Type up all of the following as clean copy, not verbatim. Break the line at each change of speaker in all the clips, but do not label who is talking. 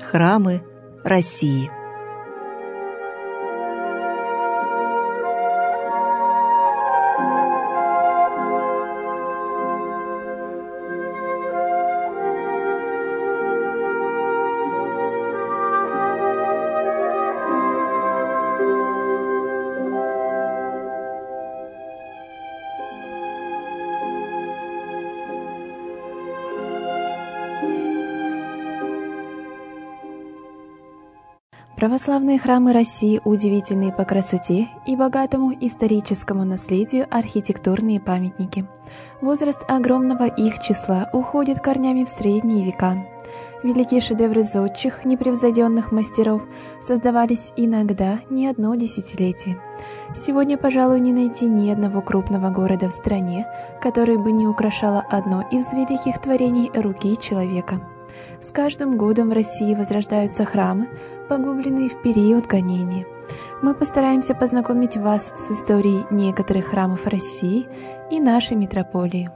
храмы России.
Православные храмы России удивительны по красоте и богатому историческому наследию архитектурные памятники. Возраст огромного их числа уходит корнями в средние века. Великие шедевры зодчих, непревзойденных мастеров, создавались иногда не одно десятилетие. Сегодня, пожалуй, не найти ни одного крупного города в стране, который бы не украшало одно из великих творений руки человека. С каждым годом в России возрождаются храмы, погубленные в период гонения. Мы постараемся познакомить вас с историей некоторых храмов России и нашей митрополии.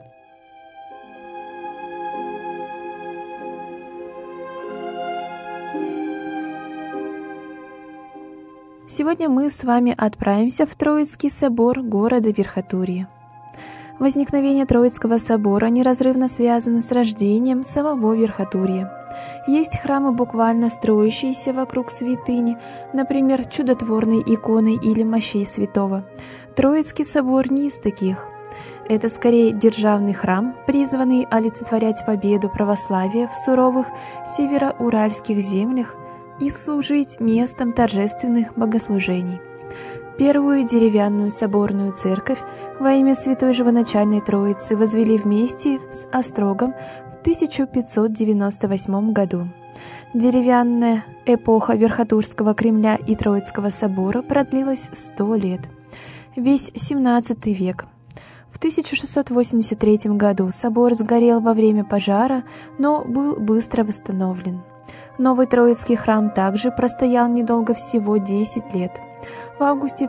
Сегодня мы с вами отправимся в Троицкий собор города Верхотурье. Возникновение Троицкого собора неразрывно связано с рождением самого Верхотурья. Есть храмы, буквально строящиеся вокруг святыни, например, чудотворной иконы или мощей святого. Троицкий собор не из таких. Это скорее державный храм, призванный олицетворять победу православия в суровых североуральских землях и служить местом торжественных богослужений. Первую деревянную соборную церковь во имя Святой Живоначальной Троицы возвели вместе с острогом в 1598 году. Деревянная эпоха Верхотурского Кремля и Троицкого собора продлилась 100 лет, весь XVII век. В 1683 году собор сгорел во время пожара, но был быстро восстановлен. Новый Троицкий храм также простоял недолго, всего 10 лет. В августе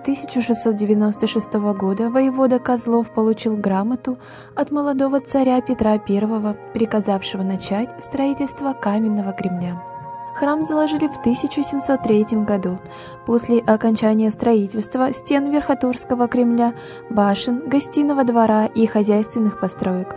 1696 года воевода Козлов получил грамоту от молодого царя Петра I, приказавшего начать строительство каменного Кремля. Храм заложили в 1703 году. После окончания строительства стен Верхотурского Кремля, башен, гостиного двора и хозяйственных построек.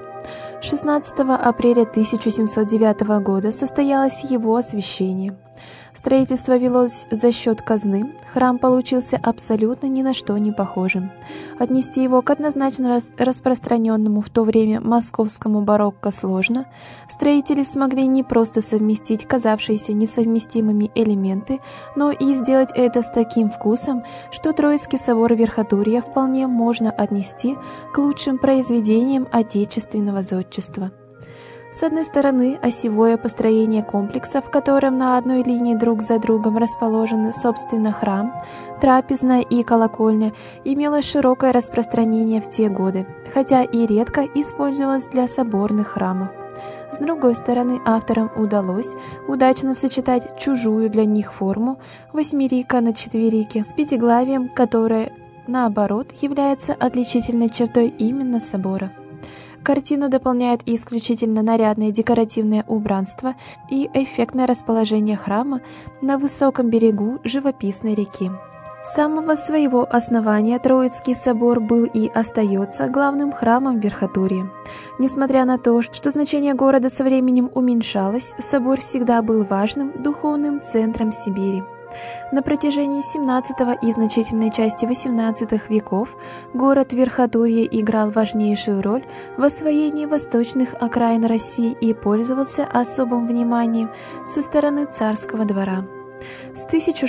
16 апреля 1709 года состоялось его освящение. Строительство велось за счет казны, храм получился абсолютно ни на что не похожим. Отнести его к однозначно распространенному в то время московскому барокко сложно. Строители смогли не просто совместить казавшиеся несовместимыми элементы, но и сделать это с таким вкусом, что Троицкий собор Верхотурья вполне можно отнести к лучшим произведениям отечественного зодчества. С одной стороны, осевое построение комплекса, в котором на одной линии друг за другом расположены, собственно, храм, трапезная и колокольня, имело широкое распространение в те годы, хотя и редко использовалось для соборных храмов. С другой стороны, авторам удалось удачно сочетать чужую для них форму восьмерика на четверике с пятиглавием, которое, наоборот, является отличительной чертой именно собора. Картину дополняет исключительно нарядное декоративное убранство и эффектное расположение храма на высоком берегу живописной реки. С самого своего основания Троицкий собор был и остается главным храмом Верхотурья. Несмотря на то, что значение города со временем уменьшалось, собор всегда был важным духовным центром Сибири. На протяжении XVII и значительной части XVIII веков город Верхотурье играл важнейшую роль в освоении восточных окраин России и пользовался особым вниманием со стороны царского двора. С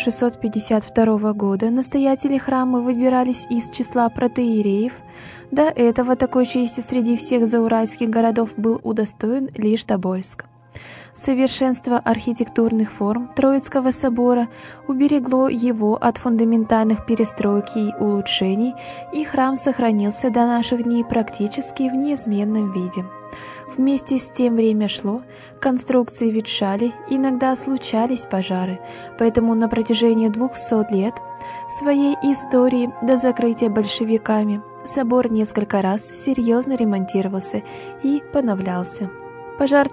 1652 года настоятели храма выбирались из числа протоиереев. До этого такой чести среди всех зауральских городов был удостоен лишь Тобольск. Совершенство архитектурных форм Троицкого собора уберегло его от фундаментальных перестроек и улучшений, и храм сохранился до наших дней практически в неизменном виде. Вместе с тем время шло, конструкции ветшали, иногда случались пожары, поэтому на протяжении 200 лет своей истории до закрытия большевиками собор несколько раз серьезно ремонтировался и поновлялся. Пожар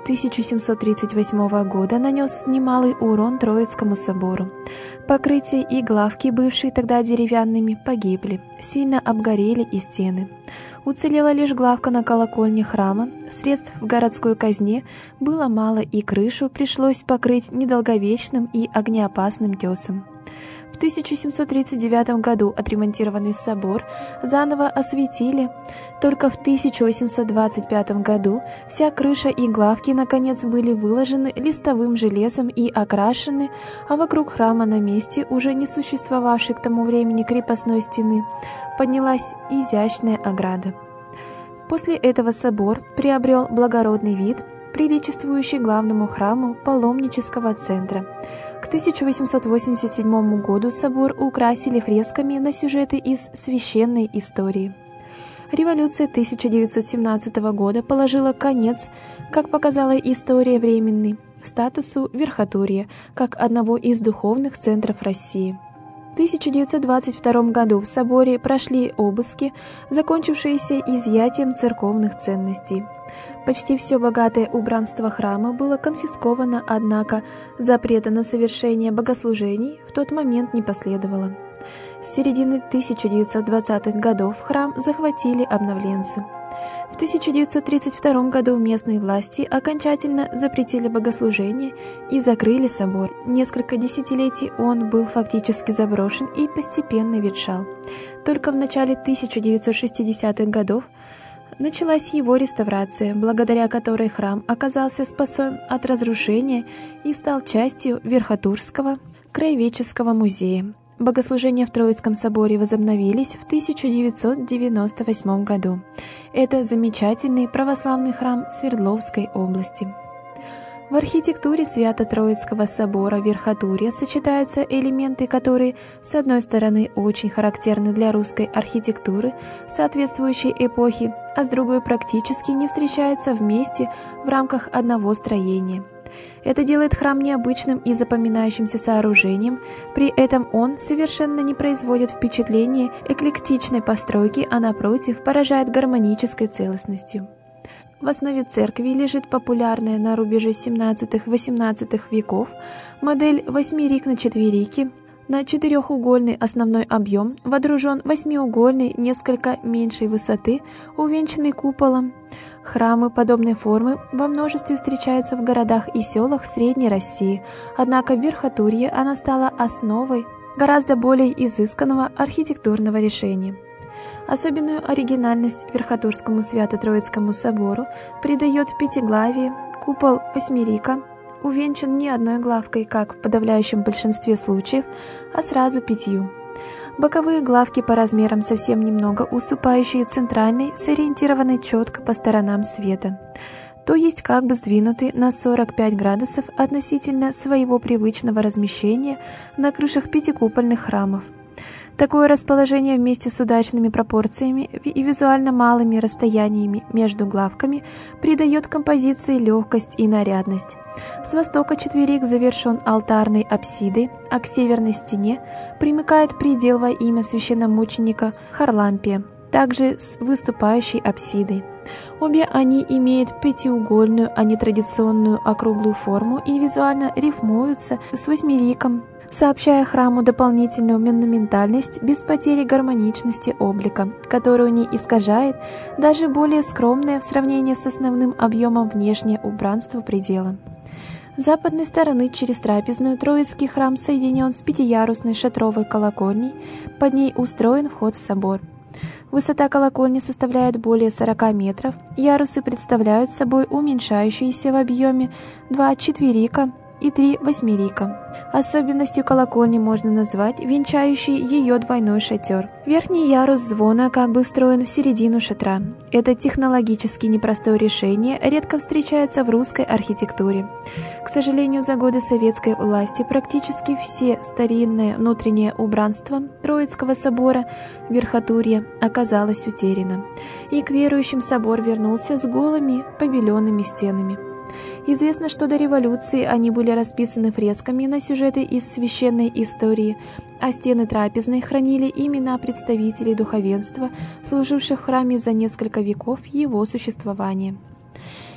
1738 года нанес немалый урон Троицкому собору. Покрытие и главки, бывшие тогда деревянными, погибли, сильно обгорели и стены. Уцелела лишь главка на колокольне храма, средств в городской казне было мало, и крышу пришлось покрыть недолговечным и огнеопасным тесом. В 1739 году отремонтированный собор заново осветили. Только в 1825 году вся крыша и главки наконец были выложены листовым железом и окрашены, а вокруг храма на месте уже не существовавшей к тому времени крепостной стены поднялась изящная ограда. После этого собор приобрел благородный вид, приличествующий главному храму паломнического центра. К 1887 году собор украсили фресками на сюжеты из священной истории. Революция 1917 года положила конец, как показала история, временный статусу Верхотурья как одного из духовных центров России. В 1922 году в соборе прошли обыски, закончившиеся изъятием церковных ценностей. Почти все богатое убранство храма было конфисковано, однако запрета на совершение богослужений в тот момент не последовало. С середины 1920-х годов храм захватили обновленцы. В 1932 году местные власти окончательно запретили богослужения и закрыли собор. Несколько десятилетий он был фактически заброшен и постепенно ветшал. Только в начале 1960-х годов началась его реставрация, благодаря которой храм оказался спасен от разрушения и стал частью Верхотурского краеведческого музея. Богослужения в Троицком соборе возобновились в 1998 году. Это замечательный православный храм Свердловской области. В архитектуре Свято-Троицкого собора Верхотурья сочетаются элементы, которые, с одной стороны, очень характерны для русской архитектуры соответствующей эпохи, а с другой практически не встречаются вместе в рамках одного строения. Это делает храм необычным и запоминающимся сооружением, при этом он совершенно не производит впечатления эклектичной постройки, а напротив поражает гармонической целостностью. В основе церкви лежит популярная на рубеже 17-18 веков модель восьмерик на четверике. На четырехугольный основной объем водружен восьмиугольный несколько меньшей высоты, увенчанный куполом. Храмы подобной формы во множестве встречаются в городах и селах Средней России, однако в Верхотурье она стала основой гораздо более изысканного архитектурного решения. Особенную оригинальность Верхотурскому Свято-Троицкому собору придает пятиглавие, купол восьмерика увенчан не одной главкой, как в подавляющем большинстве случаев, а сразу 5. Боковые главки по размерам совсем немного уступающие центральной, сориентированной четко по сторонам света, то есть как бы сдвинуты на 45 градусов относительно своего привычного размещения на крышах пятикупольных храмов. Такое расположение вместе с удачными пропорциями и визуально малыми расстояниями между главками придает композиции легкость и нарядность. С востока четверик завершен алтарной апсидой, а к северной стене примыкает предел во имя священномученика Харлампия, также с выступающей апсидой. Обе они имеют пятиугольную, а не традиционную округлую форму и визуально рифмуются с восьмериком, сообщая храму дополнительную монументальность без потери гармоничности облика, которую не искажает даже более скромное в сравнении с основным объемом внешнее убранство предела. С западной стороны через трапезную Троицкий храм соединен с пятиярусной шатровой колокольней, под ней устроен вход в собор. Высота колокольни составляет более 40 метров, ярусы представляют собой уменьшающиеся в объеме 2 четверика и 3 восьмерика. Особенностью колокольни можно назвать венчающий ее двойной шатер. Верхний ярус звона как бы встроен в середину шатра. Это технологически непростое решение редко встречается в русской архитектуре. К сожалению, за годы советской власти практически все старинное внутреннее убранство Троицкого собора Верхотурья оказалось утеряно, и к верующим собор вернулся с голыми побеленными стенами. Известно, что до революции они были расписаны фресками на сюжеты из священной истории, а стены трапезной хранили имена представителей духовенства, служивших в храме за несколько веков его существования.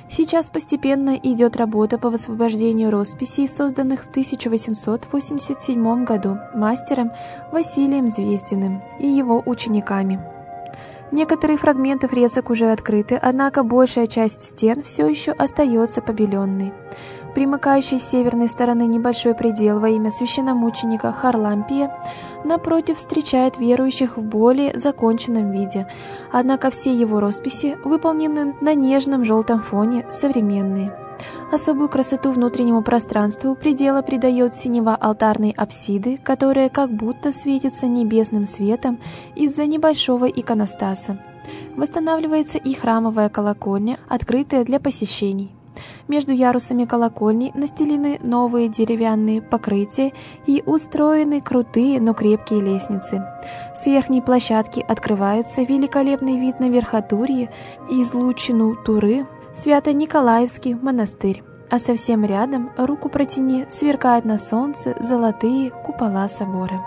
Сейчас постепенно идет работа по высвобождению росписей, созданных в 1887 году мастером Василием Звездиным и его учениками. Некоторые фрагменты фресок уже открыты, однако большая часть стен все еще остается побеленной. Примыкающий с северной стороны небольшой предел во имя священномученика Харлампия напротив встречает верующих в более законченном виде, однако все его росписи выполнены на нежном желтом фоне, современные. Особую красоту внутреннему пространству предела придает синева алтарной апсиды, которая как будто светится небесным светом из-за небольшого иконостаса. Восстанавливается и храмовая колокольня, открытая для посещений. Между ярусами колокольни настелены новые деревянные покрытия и устроены крутые, но крепкие лестницы. С верхней площадки открывается великолепный вид на Верхотурье и излучину Туры, Свято-Николаевский монастырь, а совсем рядом, руку протяни, сверкают на солнце золотые купола собора.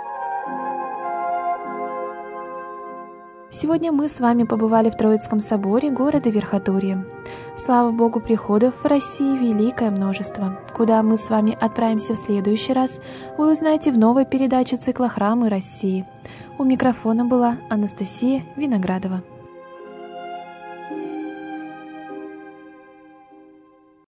Сегодня мы с вами побывали в Троицком соборе города Верхотурье. Слава Богу, приходов в России великое множество. Куда мы с вами отправимся в следующий раз, вы узнаете в новой передаче цикла «Храмы России». У микрофона была Анастасия Виноградова.